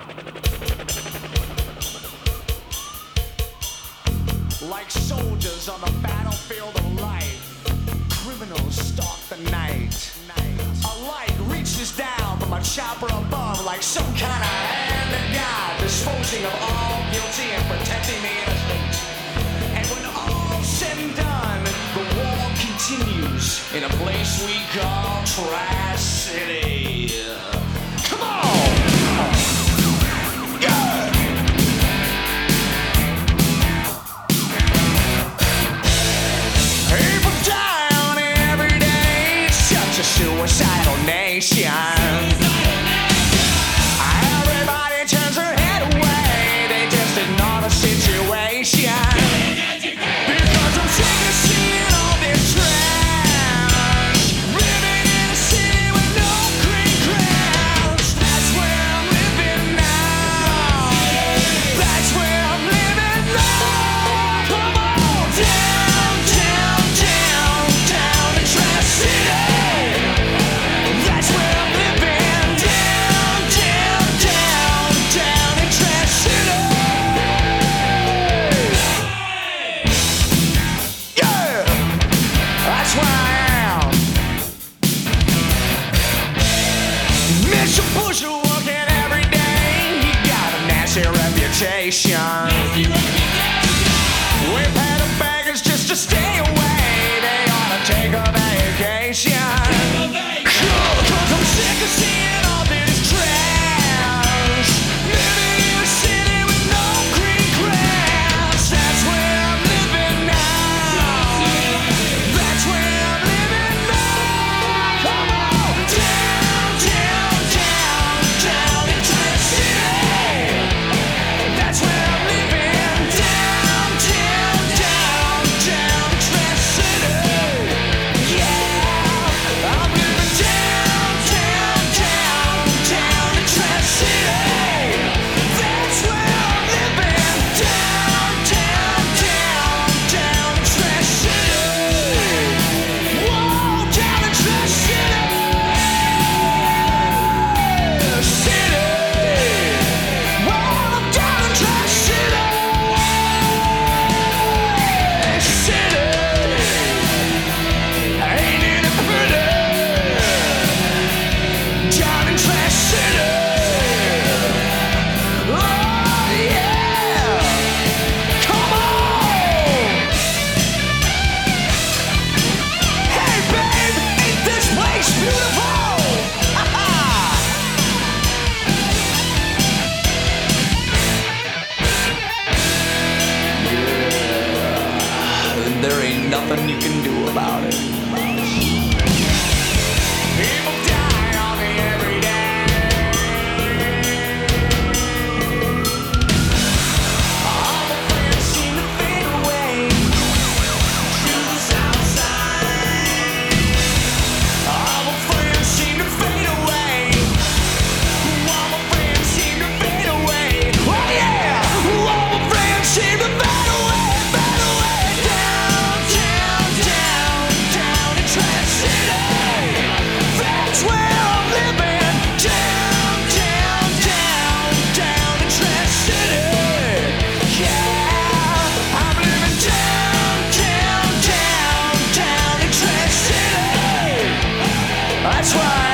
Like soldiers on the battlefield of life, criminals stalk the night. A light reaches down from a chopper above like some kind of hand of God, disposing of all guilty and protecting the innocent. And when all's said and done, the war continues in a place we call Trash City. Come on! Yeah! People down every day, it's such a suicidal nation. Everybody turns their head away, they just ignore the situation. Because I'm sick of seeing all this trash, living in a city with no green grass. That's where I'm living now. That's where I'm living now. Come on, down, down, down, down in Trash City. That's where I'm living. Down, down, down, down in Trash City. Yeah, that's where I am. Mr. Bush working every day. He got a nasty reputation. We pay the beggars just to stay away. They ought to take a vacation. Cause I'm sick of seeing all this trash, living in a city with no green grass. That's where I'm living now. That's where I'm living now. Come on, down, down, down, down in Trash City. That's where I'm living. Down, down, down, down in Trash City. Yeah, I'm living down, down, down, down in Trash City. That's where I'm living. Down, down, down, down in Trash City. Whoa, down in Trash City. Whoa, down in Trash City. Ain't it pretty? Down in Trash City. Oh yeah, come on. Hey babe, ain't this place beautiful? There ain't nothing you can do about it. People die on me every day. All the friends seem to fade away to the south side. All the friends seem to fade away. All the friends seem to fade away. Oh yeah! All the friends seem to fade away, fade away. Down, down, down, down in Trash City. That's where I'm living. Down, down, down, down in Trash City. Yeah, I'm living down, down, down, down in Trash City. That's why